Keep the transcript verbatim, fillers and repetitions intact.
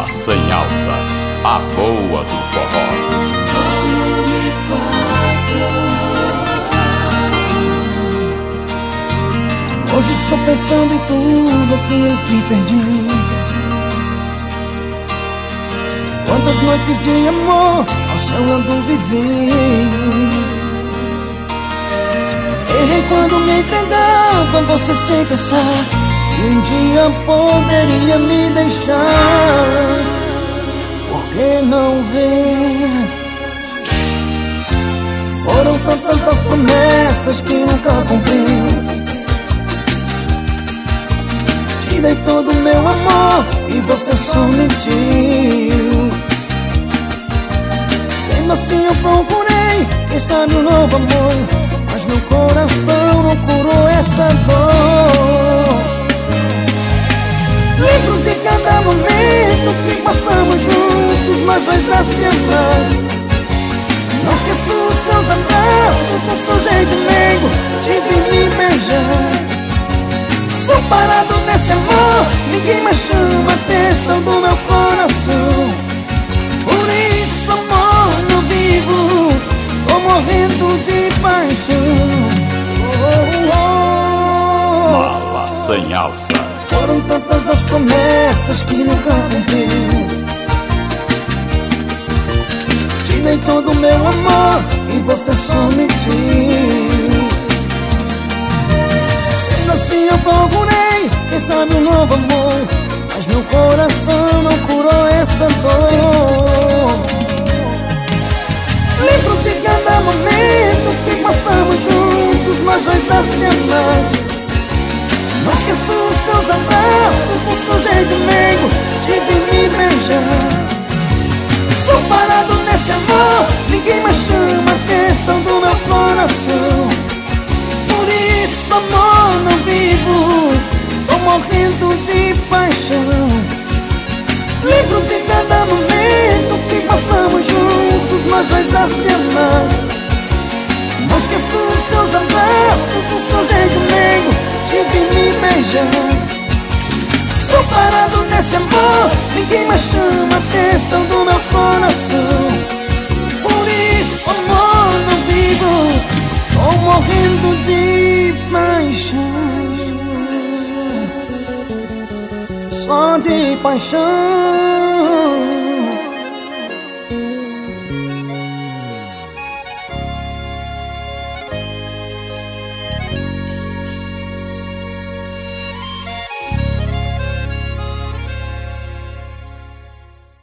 Mala sem alça, a boa do forró. Hoje estou pensando em tudo aquilo que perdi. Quantas noites de amor ao chão ando vivendo. Errei quando me entregava a você sem pensar que um dia poderia me deixar. Por que não ver? Foram tantas as promessas que nunca cumpri. Te dei todo o meu amor e você só mentiu. Sendo assim eu procurei, quem sabe um novo amor, mas meu coração não curou essa dor. Lembro de cada momento que passamos juntos, nós dois a se amar. Não esqueço os seus abraços, o seu jeito meigo de vir me beijar. Sou parado nesse amor, ninguém mais chama a atenção do meu coração. Por isso, amor, não vivo, tô morrendo de paixão. Oh, oh. Mala sem alça. Foram tantas as promessas que nunca cumpriu. Te dei todo o meu amor e você só mentiu. Sendo assim eu procurei, quem sabe um novo amor, mas meu coração não curou essa dor. Lembro de cada momento que passamos juntos, nós dois a se amar. Não esqueço os seus abraços, o seu jeito meigo de vir me beijar. Sou parado nesse amor, ninguém mais chama a atenção do meu coração. Por isso, amor, não vivo, tô morrendo de paixão. Lembro de cada momento que passamos juntos, nós dois a se amar. Não esqueço os seus abraços, o seu jeito meigo de vir me beijar. Sou parado nesse amor, ninguém mais chama a atenção do meu coração. Por isso, amor, não vivo, tô morrendo de paixão. Só de paixão.